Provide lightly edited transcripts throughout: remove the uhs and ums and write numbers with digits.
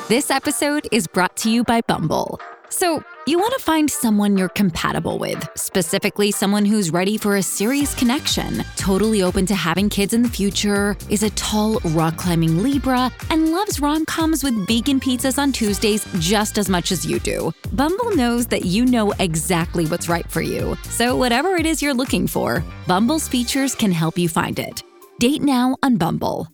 This episode is brought to you by Bumble. So, you want to find someone you're compatible with, specifically someone who's ready for a serious connection, totally open to having kids in the future, is a tall, rock-climbing Libra, and loves rom-coms with vegan pizzas on Tuesdays just as much as you do. Bumble knows that you know exactly what's right for you. So whatever it is you're looking for, Bumble's features can help you find it. Date now on Bumble.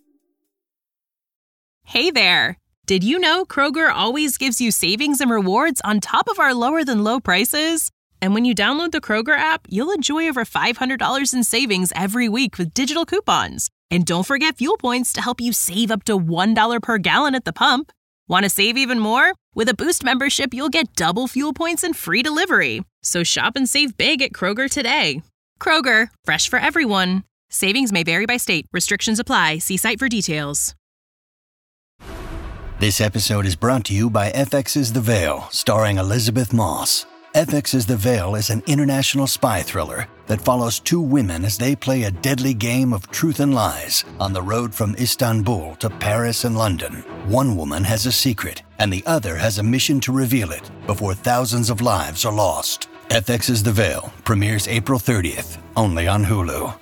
Hey there. Did you know Kroger always gives you savings and rewards on top of our lower-than-low prices? And when you download the Kroger app, you'll enjoy over $500 in savings every week with digital coupons. And don't forget fuel points to help you save up to $1 per gallon at the pump. Want to save even more? With a Boost membership, you'll get double fuel points and free delivery. So shop and save big at Kroger today. Kroger, fresh for everyone. Savings may vary by state. Restrictions apply. See site for details. This episode is brought to you by FX's The Veil, starring Elizabeth Moss. FX's The Veil is an international spy thriller that follows two women as they play a deadly game of truth and lies on the road from Istanbul to Paris and London. One woman has a secret, and the other has a mission to reveal it before thousands of lives are lost. FX's The Veil premieres April 30th, only on Hulu.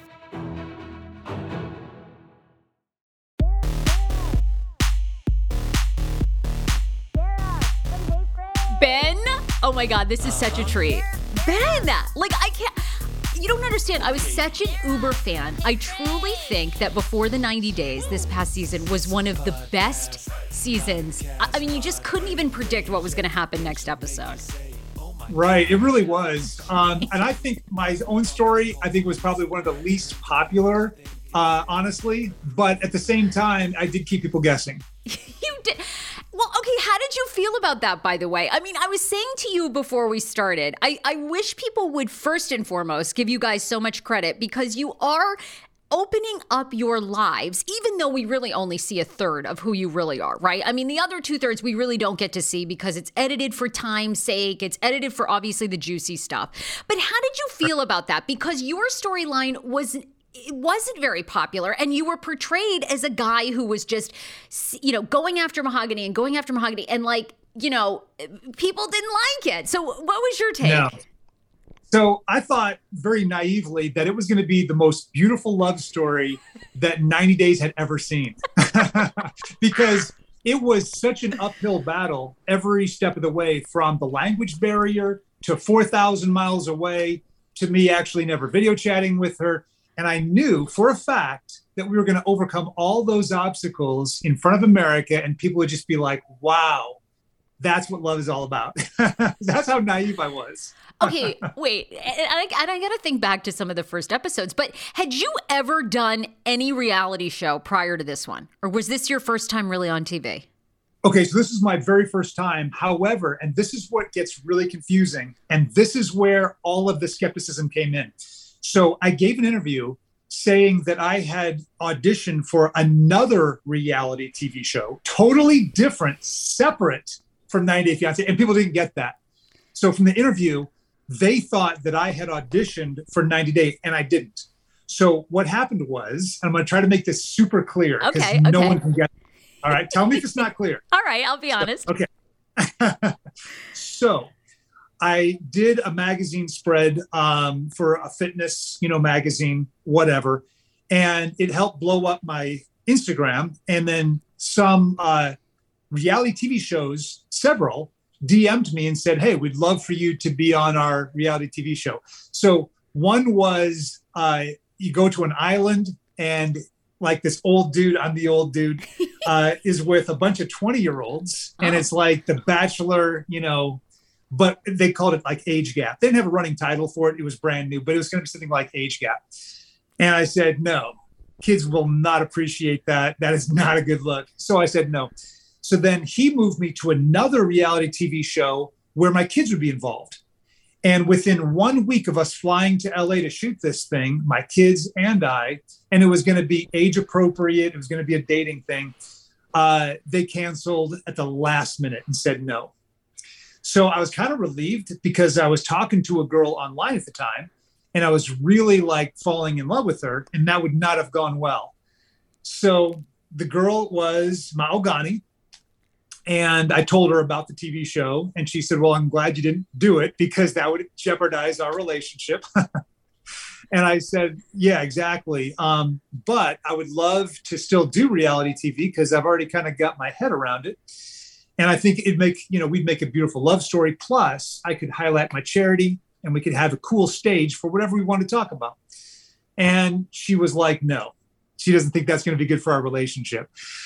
Ben? Oh my God, this is such a treat. Ben! Like, I can't... You don't understand. I was such an Uber fan. I truly think that Before the 90 Days, this past season, was one of the best seasons. I mean, you just couldn't even predict what was going to happen next episode. Right, it really was. And I think my own story, I think, was probably one of the least popular, honestly. But at the same time, I did keep people guessing. You did... Well, okay, how did you feel about that, by the way? I mean, I was saying to you before we started, I wish people would first and foremost give you guys so much credit because you are opening up your lives, even though we really only see a third of who you really are, right? I mean, the other 2/3 we really don't get to see because it's edited for time's sake. It's edited for obviously the juicy stuff. But how did you feel about that? Because your storyline it wasn't very popular, and you were portrayed as a guy who was just, going after Mahogany, and like, people didn't like it. So what was your take? No. So I thought very naively that it was going to be the most beautiful love story that 90 Days had ever seen. Because it was such an uphill battle every step of the way, from the language barrier to 4,000 miles away to me actually never video chatting with her. And I knew for a fact that we were going to overcome all those obstacles in front of America, and people would just be like, wow, that's what love is all about. That's how naive I was. Okay, wait. And I got to think back to some of the first episodes, but had you ever done any reality show prior to this one? Or was this your first time really on TV? Okay, so this is my very first time. However, and this is what gets really confusing, and this is where all of the skepticism came in. So I gave an interview saying that I had auditioned for another reality TV show, totally different, separate from 90 Day Fiancé, and people didn't get that. So from the interview, they thought that I had auditioned for 90 Day, and I didn't. So what happened was, and I'm going to try to make this super clear, because no one can get it. All right, tell me if it's not clear. All right, I'll be honest. Okay. So I did a magazine spread for a fitness, magazine, whatever. And it helped blow up my Instagram. And then some reality TV shows, several, DM'd me and said, hey, we'd love for you to be on our reality TV show. So one was you go to an island and like this old dude, I'm the old dude, is with a bunch of 20-year-olds. And it's like The Bachelor, but they called it like Age Gap. They didn't have a running title for it. It was brand new, but it was going to be something like Age Gap. And I said, no, kids will not appreciate that. That is not a good look. So I said, no. So then he moved me to another reality TV show where my kids would be involved. And within 1 week of us flying to LA to shoot this thing, my kids and I, and it was going to be age appropriate, it was going to be a dating thing, they canceled at the last minute and said no. So I was kind of relieved because I was talking to a girl online at the time and I was really like falling in love with her, and that would not have gone well. So the girl was Mahogany. And I told her about the TV show, and she said, well, I'm glad you didn't do it because that would jeopardize our relationship. And I said, yeah, exactly. But I would love to still do reality TV because I've already kind of got my head around it. And I think we'd make a beautiful love story. Plus, I could highlight my charity and we could have a cool stage for whatever we want to talk about. And she was like, no, she doesn't think that's going to be good for our relationship.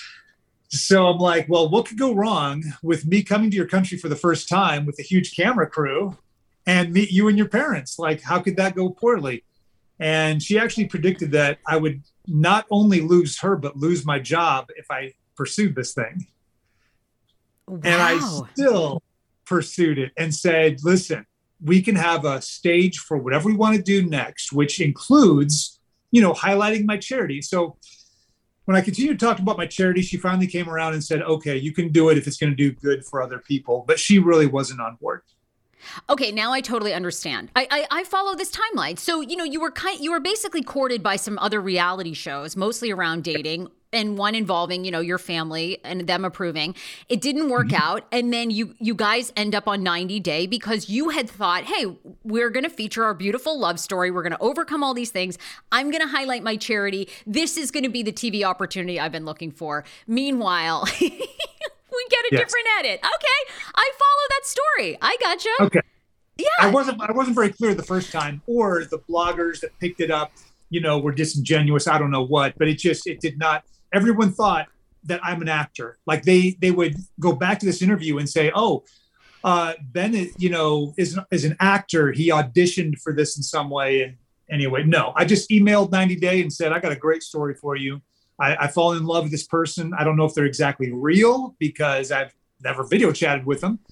So I'm like, well, what could go wrong with me coming to your country for the first time with a huge camera crew and meet you and your parents? Like, how could that go poorly? And she actually predicted that I would not only lose her, but lose my job if I pursued this thing. Wow. And I still pursued it and said, listen, we can have a stage for whatever we want to do next, which includes, highlighting my charity. So when I continued to talk about my charity, she finally came around and said, okay, you can do it if it's going to do good for other people. But she really wasn't on board. Okay, now I totally understand. I follow this timeline. So, you were basically courted by some other reality shows, mostly around dating, and one involving, your family and them approving. It didn't work out. And then you guys end up on 90 Day because you had thought, hey, we're going to feature our beautiful love story. We're going to overcome all these things. I'm going to highlight my charity. This is going to be the TV opportunity I've been looking for. Meanwhile, we get a different edit. Okay, I follow that story. I gotcha. Okay. Yeah. I wasn't very clear the first time, or the bloggers that picked it up, were disingenuous. I don't know what, but it did not. Everyone thought that I'm an actor. Like they would go back to this interview and say, "Oh, Ben, is an actor. He auditioned for this in some way." And anyway, no, I just emailed 90 Day and said, "I got a great story for you. I fall in love with this person. I don't know if they're exactly real because I've never video chatted with them,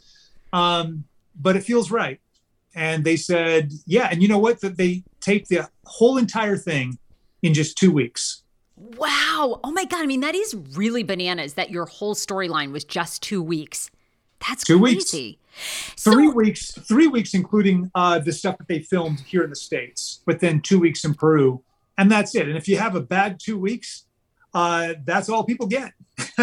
but it feels right." And they said, yeah. And you know what? That they taped the whole entire thing in just 2 weeks. Wow. Oh my God. I mean, that is really bananas that your whole storyline was just 2 weeks. That's 2 crazy. Weeks. 3 weeks, 3 weeks, including the stuff that they filmed here in the States, but then 2 weeks in Peru. And that's it. And if you have a bad 2 weeks, that's all people get.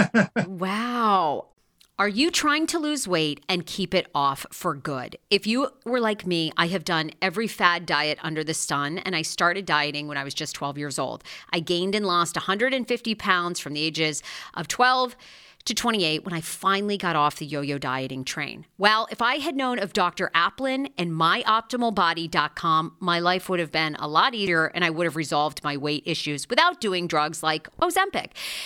Wow. Are you trying to lose weight and keep it off for good? If you were like me, I have done every fad diet under the sun, and I started dieting when I was just 12 years old. I gained and lost 150 pounds from the ages of 12 to 28 when I finally got off the yo-yo dieting train. Well, if I had known of Dr. Aplin and myoptimalbody.com, my life would have been a lot easier and I would have resolved my weight issues without doing drugs like Ozempic.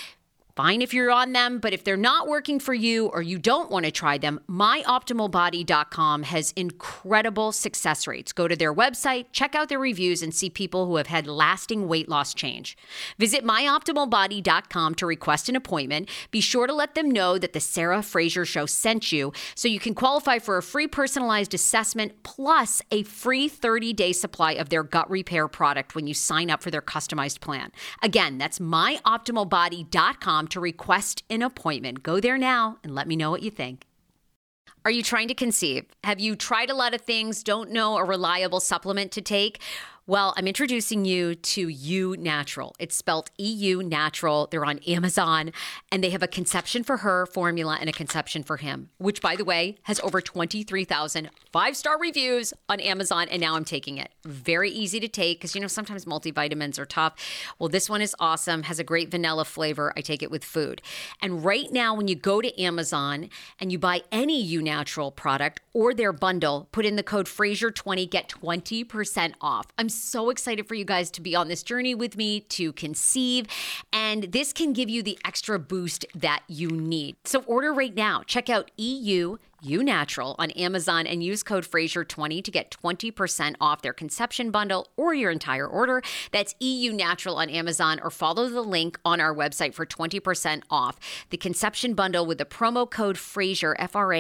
Fine if you're on them, but if they're not working for you or you don't want to try them, myoptimalbody.com has incredible success rates. Go to their website, check out their reviews, and see people who have had lasting weight loss change. Visit myoptimalbody.com to request an appointment. Be sure to let them know that the Sarah Fraser Show sent you so you can qualify for a free personalized assessment plus a free 30-day supply of their gut repair product when you sign up for their customized plan. Again, that's myoptimalbody.com to request an appointment. Go there now and let me know what you think. Are you trying to conceive? Have you tried a lot of things, don't know a reliable supplement to take? Well, I'm introducing you to Eu Natural. It's spelled EU Natural. They're on Amazon, and they have a Conception for Her formula and a Conception for Him, which, by the way, has over 23,000 five-star reviews on Amazon, and now I'm taking it. Very easy to take because, sometimes multivitamins are tough. Well, this one is awesome, has a great vanilla flavor. I take it with food. And right now, when you go to Amazon and you buy any Eu Natural product or their bundle, put in the code Fraser20, get 20% off. I'm so excited for you guys to be on this journey with me to conceive, and this can give you the extra boost that you need. So order right now. Check out EU Natural on Amazon and use code Fraser20 to get 20% off their conception bundle or your entire order. That's EU Natural on Amazon, or follow the link on our website for 20% off the conception bundle with the promo code Fraser,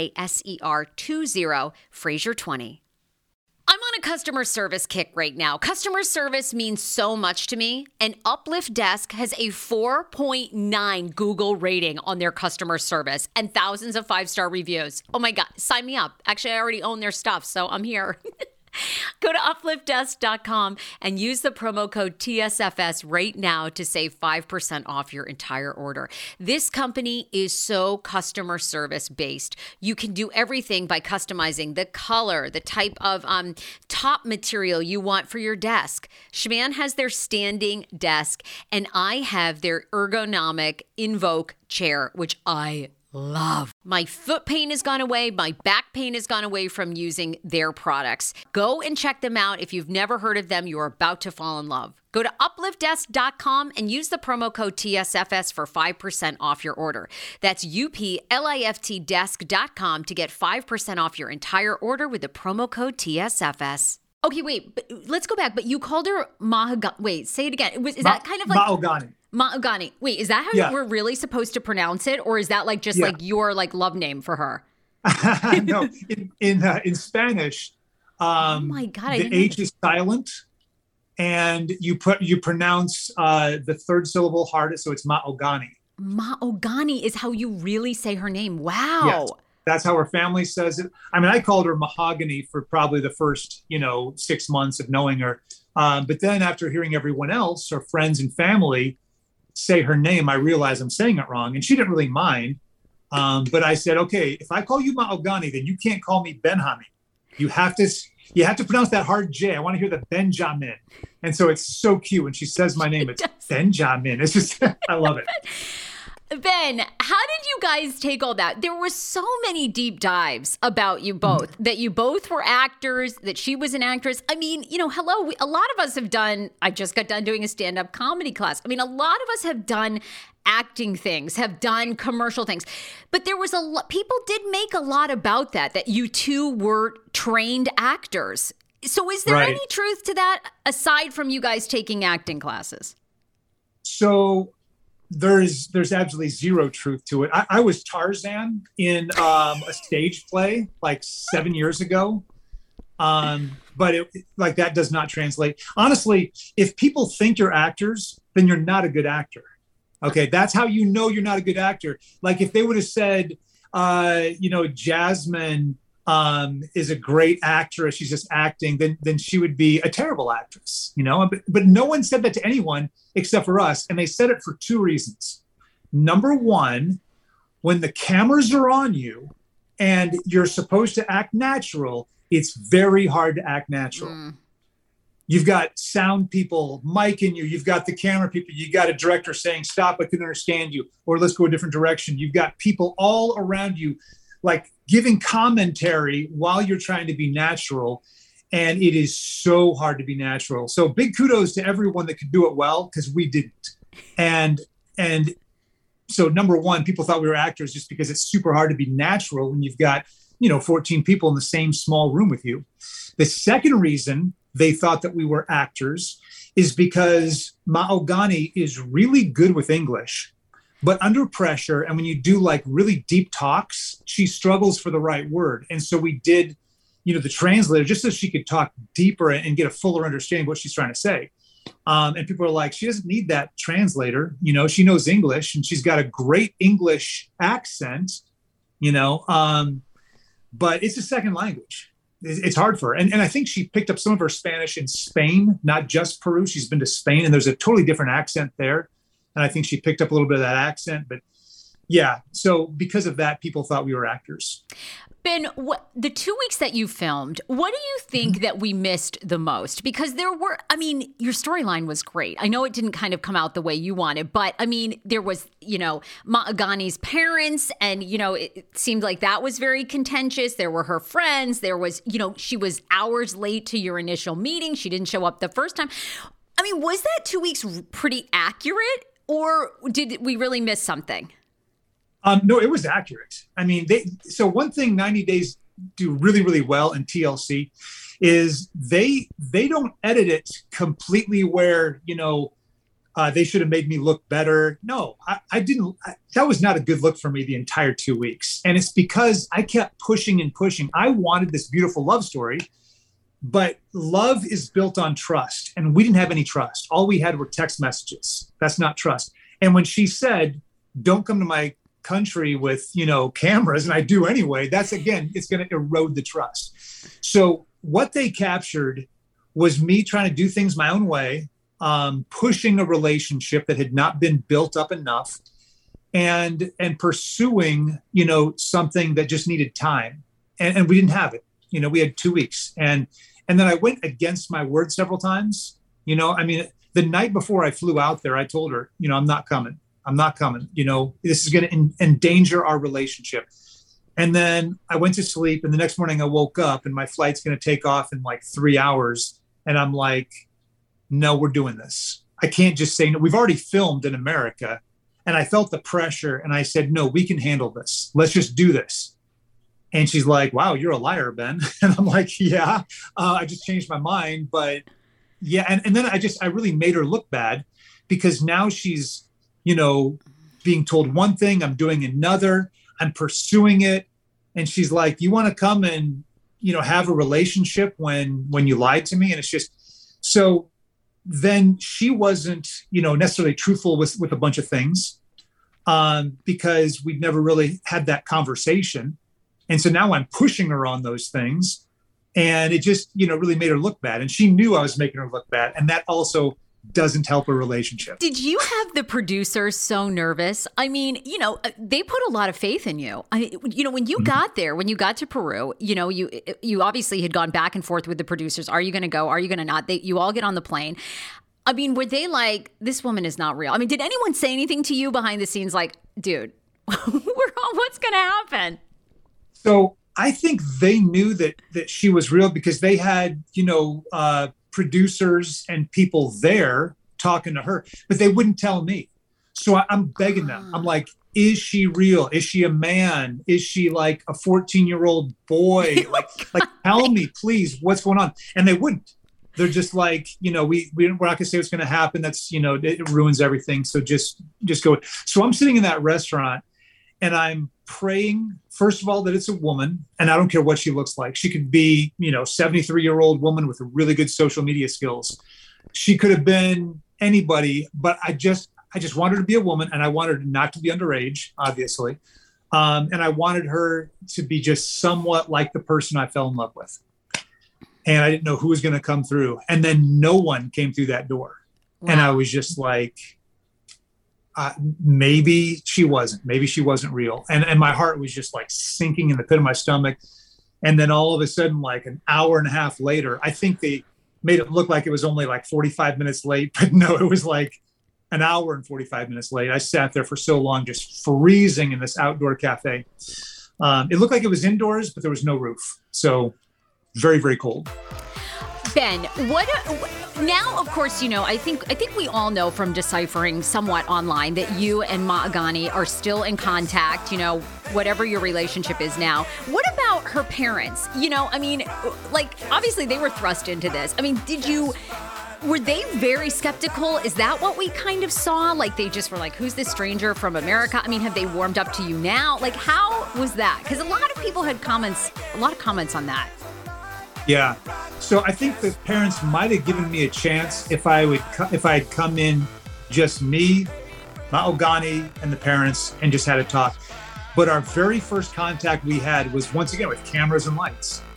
FRASER20, Fraser20. I'm on a customer service kick right now. Customer service means so much to me, and Uplift Desk has a 4.9 Google rating on their customer service and thousands of five-star reviews. Oh my God, sign me up. Actually, I already own their stuff, so I'm here. Go to upliftdesk.com and use the promo code TSFS right now to save 5% off your entire order. This company is so customer service based. You can do everything by customizing the color, the type of top material you want for your desk. Schman has their standing desk, and I have their ergonomic Invoke chair, which I love. My foot pain has gone away. My back pain has gone away from using their products. Go and check them out. If you've never heard of them, you're about to fall in love. Go to upliftdesk.com and use the promo code TSFS for 5% off your order. That's upliftdesk.com to get 5% off your entire order with the promo code TSFS. Okay, wait, but let's go back. But you called her Mahogany. Wait, say it again. Is that kind of like Mahogany? Mahogany. Wait, is that how we're really supposed to pronounce it, or is that like just like your like love name for her? No, in Spanish, oh my God, the H is silent, and you pronounce the third syllable hardest, so it's Mahogany. Mahogany is how you really say her name. Wow. Yes. That's how her family says it. I mean, I called her Mahogany for probably the first, 6 months of knowing her. But then after hearing everyone else, her friends and family, say her name, I realized I'm saying it wrong. And she didn't really mind. But I said, okay, if I call you Mahogany, then you can't call me Benjamin. You have to pronounce that hard J. I want to hear the Benjamin. And so it's so cute when she says my name. It's Benjamin. It's just, I love it. Ben, how did you guys take all that? There were so many deep dives about you both, that you both were actors, that she was an actress. I mean, hello, a lot of us have done, I just got done doing a stand-up comedy class. I mean, a lot of us have done acting things, have done commercial things. But there was people did make a lot about that you two were trained actors. So is there any truth to that, aside from you guys taking acting classes? So there's absolutely zero truth to it. I was Tarzan in a stage play like 7 years ago. But that does not translate. Honestly, if people think you're actors, then you're not a good actor. Okay. That's how you know you're not a good actor. Like if they would have said, Jasmine is a great actress, she's just acting, then she would be a terrible actress, but no one said that to anyone except for us. And they said it for two reasons. Number one, when the cameras are on you and you're supposed to act natural, it's very hard to act natural. You've got sound people micing you. You've got the camera people. You got a director saying, stop, I couldn't understand you, or let's go a different direction. You've got people all around you, like giving commentary while you're trying to be natural. And it is so hard to be natural. So big kudos to everyone that could do it well, because we didn't. And so number one, people thought we were actors just because it's super hard to be natural when you've got, 14 people in the same small room with you. The second reason they thought that we were actors is because Mahogany is really good with English. But under pressure, and when you do like really deep talks, she struggles for the right word. And so we did, the translator just so she could talk deeper and get a fuller understanding of what she's trying to say. And people are like, she doesn't need that translator. She knows English and she's got a great English accent, but it's a second language. It's hard for her. And I think she picked up some of her Spanish in Spain, not just Peru. She's been to Spain and there's a totally different accent there. And I think she picked up a little bit of that accent. But yeah, so because of that, people thought we were actors. Ben, the 2 weeks that you filmed, what do you think that we missed the most? Because your storyline was great. I know it didn't kind of come out the way you wanted, but I mean, there was, Mahogany's parents and, it seemed like that was very contentious. There were her friends. There was, she was hours late to your initial meeting. She didn't show up the first time. I mean, was that 2 weeks pretty accurate, or did we really miss something? No, it was accurate. I mean, so one thing 90 Days do really, really well in TLC is they don't edit it completely where, they should have made me look better. No, I didn't. That was not a good look for me the entire 2 weeks. And it's because I kept pushing and pushing. I wanted this beautiful love story, but love is built on trust. And we didn't have any trust. All we had were text messages. That's not trust. And when she said, don't come to my country with, cameras, and I do anyway, that's, again, it's going to erode the trust. So what they captured was me trying to do things my own way, pushing a relationship that had not been built up enough, and pursuing, something that just needed time. And we didn't have it. We had 2 weeks. And then I went against my word several times. The night before I flew out there, I told her, I'm not coming. This is going to endanger our relationship. And then I went to sleep, and the next morning I woke up and my flight's going to take off in like 3 hours. And I'm like, no, we're doing this. I can't just say no. We've already filmed in America. And I felt the pressure, and I said, no, we can handle this. Let's just do this. And she's like, wow, you're a liar, Ben. And I'm like, yeah, I just changed my mind. But yeah. And then I really made her look bad, because now she's, being told one thing, I'm doing another, I'm pursuing it. And she's like, you want to come and, have a relationship when you lied to me? And it's just, so then she wasn't, necessarily truthful with a bunch of things, because we'd never really had that conversation. And so now I'm pushing her on those things, and it just, really made her look bad. And she knew I was making her look bad. And that also doesn't help a relationship. Did you have the producers so nervous? I mean, they put a lot of faith in you. When you got there, when you got to Peru, you obviously had gone back and forth with the producers. Are you going to go? Are you going to not? You all get on the plane. I mean, were they like, this woman is not real? I mean, did anyone say anything to you behind the scenes like, dude, what's going to happen? So I think they knew that she was real, because they had, producers and people there talking to her, but they wouldn't tell me. So I'm begging them. I'm like, is she real? Is she a man? Is she like a 14-year-old boy? Like tell me, please, what's going on? And they wouldn't. They're just like, we're not gonna say what's gonna happen. That's, it ruins everything. So just go. So I'm sitting in that restaurant, and I'm praying, first of all, that it's a woman, and I don't care what she looks like. She could be, 73-year-old woman with really good social media skills. She could have been anybody, but I just wanted her to be a woman, and I wanted her not to be underage, obviously. And I wanted her to be just somewhat like the person I fell in love with. And I didn't know who was going to come through. And then no one came through that door. Wow. And I was just like, maybe she wasn't real. And my heart was just like sinking in the pit of my stomach. And then all of a sudden, like an hour and a half later, I think they made it look like it was only like 45 minutes late, but no, it was like an hour and 45 minutes late. I sat there for so long, just freezing in this outdoor cafe. It looked like it was indoors, but there was no roof. So very, very cold. Ben, now, of course, I think we all know from deciphering somewhat online that you and Maagani are still in contact, whatever your relationship is now. What about her parents? Obviously they were thrust into this. I mean, were they very skeptical? Is that what we kind of saw? Like, they just were like, who's this stranger from America? I mean, have they warmed up to you now? Like, how was that? Because a lot of people had a lot of comments on that. Yeah. So I think the parents might have given me a chance if I had come in just me, Maagani, and the parents, and just had a talk. But our very first contact we had was, once again, with cameras and lights.